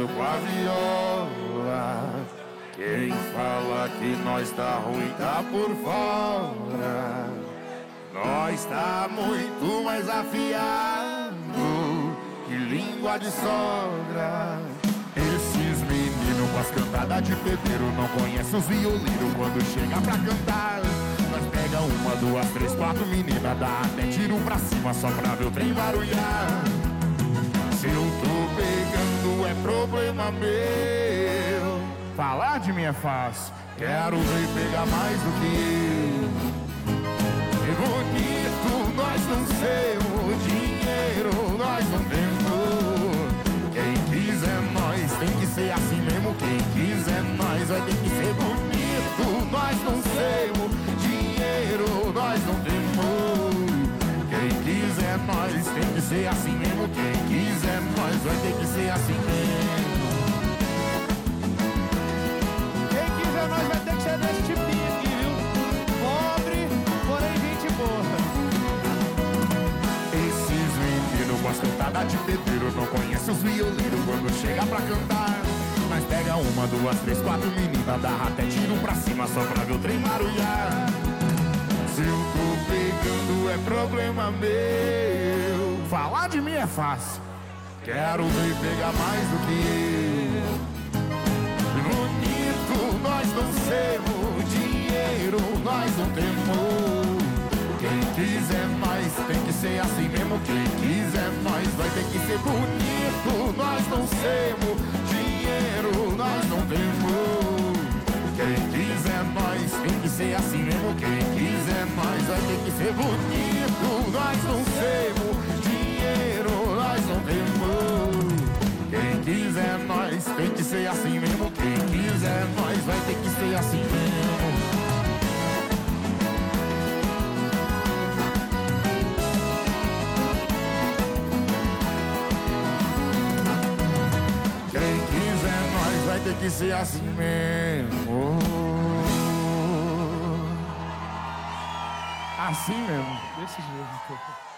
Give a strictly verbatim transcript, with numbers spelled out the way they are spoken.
cantando com a viola. Quem fala que nós tá ruim tá por fora. Nós tá muito mais afiado que língua de sogra. Esses meninos com as cantadas de pedreiro não conhecem os violinos quando chega pra cantar. Nós pega uma, duas, três, quatro meninas, dá até tiro pra cima só pra ver o trem barulhar. Se eu tô pegando é problema meu. Falar de mim é fácil, quero ver pegar mais do que eu. É bonito, nós não temos dinheiro, nós não temos. Quem quiser nós, tem que ser assim mesmo. Quem quiser nós, vai ter que ser bonito. Nós não temos dinheiro, nós não temos. Quem quiser nós, tem que ser assim mesmo. Quem quiser nós, vai ter que ser assim mesmo. Quem quiser nós vai ter que ser desse tipinho aqui, viu? Pobre, porém gente boa. Esses meninos com as cantadas de pedreiro não conhecem os violinos quando chega pra cantar. Mas pega uma, duas, três, quatro meninas, dá até tiro pra cima só pra ver o trem barulhar. Se eu tô pegando é problema meu. Falar de mim é fácil, quero ver pegar mais do que eu. Bonito, nós não temos dinheiro, nós não temos. Quem quiser nós, tem que ser assim mesmo. Quem quiser nós, vai ter que ser bonito. Nós não temos dinheiro, nós não temos. Quem quiser nós, tem que ser assim mesmo. Quem quiser nós, vai ter que ser bonito. Nós não temos dinheiro, nós não temos. Quem quiser nós, tem que ser assim mesmo. Quem quiser nós, vai ter que ser assim mesmo. Quem quiser nós, vai ter que ser assim mesmo. Assim mesmo. Desse jeito.